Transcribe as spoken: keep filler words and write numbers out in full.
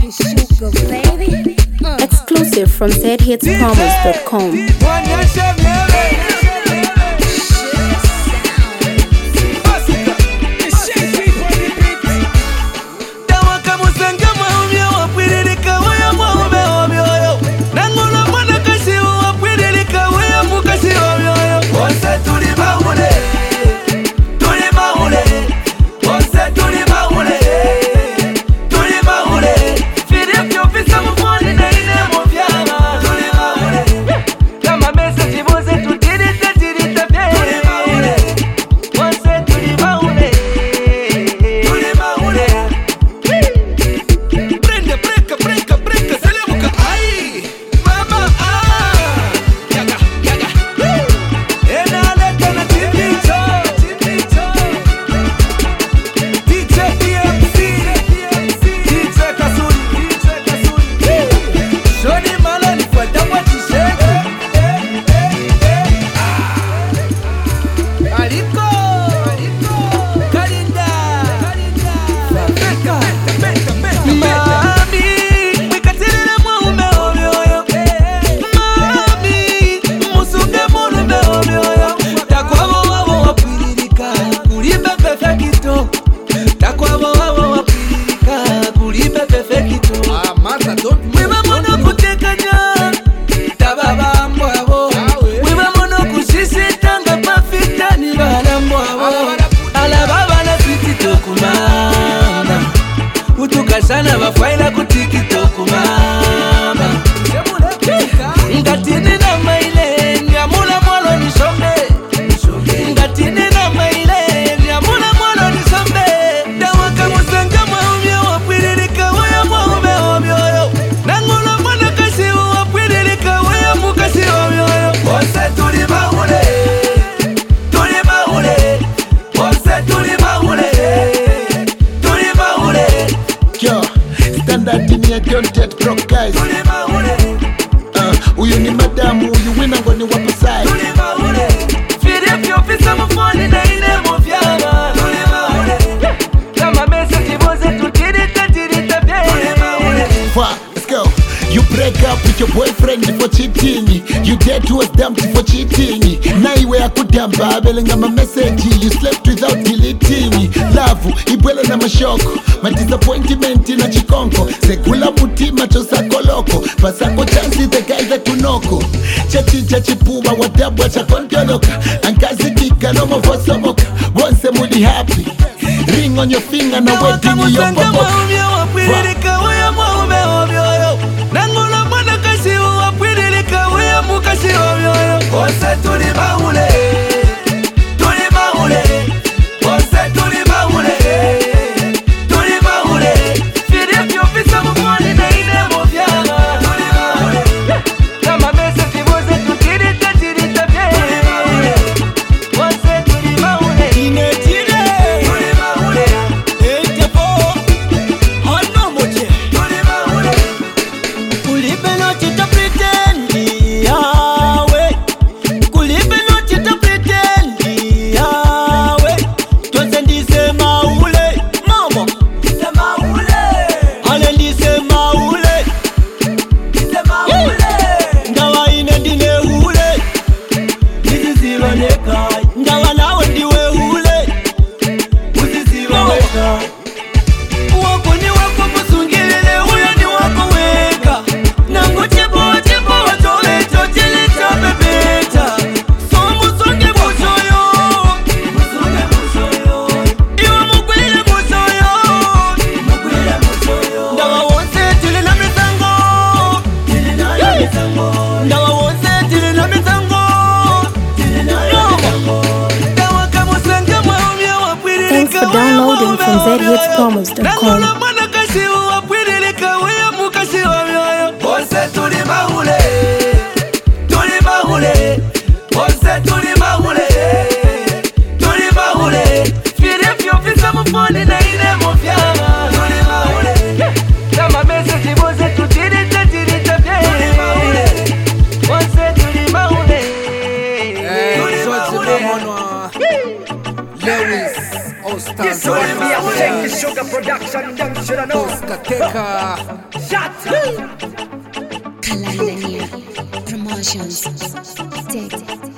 Exclusive from z hits promos dot com. Sana bafaila ku TikTok mama ngatini na maile nyamula mwalo nisombe ngatini na maile nyamula mwalo nisombe dawa kama sanga maumya wapwiririka waya mwaume omyoyo nangulo mwana kasi wapwiririka waya mukasi omyoyo wose tuli maule tuli maule wose tuli maule tuli maule yo, standard in your content broke guys. Uh, uyu ni madamu, uyu wina ngoni wapo side. Fide fiofisa mufoni na ine mufyama. Kama message boze tutirita tirita bie. Fwa, let's go. You break up with your boyfriend for cheating. You date was dumped for cheating. Na iwe akudamba abelenga ma message. You slept without deleting. Love, ibwele na mashoko. Ma disappointment na chikonko. Sekula mutima chosa koloko. Pasako chansi the guy that unoko. Chachi chachi puma wadabu wacha kondioloka. Angazi kika no mavosa moka. Once mudi happy. Ring on your finger na wedding yombo moka. Nangola mwana kasi wapwiririka wea mukasi omyoyo wose tuli maule tuli maule wose tuli maule tuli maule fide fiofisa mufoni na ine mufyama tuli maule kama message boze tutirita tirita bie tuli maule wose tuli maule ine tire tuli maule ete po hano moche tuli maule Kulipe no chita pretendi, yawe Kulipe no chita pretendi, yawe Jose ndise maule, mama Ndise maule Ale ndise maule Ndise maule Ndawa ine ndine hule Nizisiwa nekai Ndawa nawe ndiwe hule Uzisiwa weka Wako ni wako musungilele huyo ni wako weka Nangu chipo chipo watoe chochili cha bebeta Somu songe musoyo Musunge musoyo Iwa mukwile musoyo Mukwile musoyo Ndawa wonse tili na misango Tili na ya misango Ndawa wonse tili na misango Tili na ya misango Ndawa kama senge maumya wapwirika Thanks for downloading from z hits promos dot com. Nangola mwana kasi wapwirika wea mukasi omyoyo wose tuli maule tuli maule wose tuli maule tuli maule fide fiofisa mufoni na ine mufyama tuli maule kama message boze tutirita tirita bie tuli maule wose tuli maule tuli maule Lewis Ostas. Tuli maule Sugar production, them shoulda know. Kateka. Shut. Kalandania Promotions. Take it.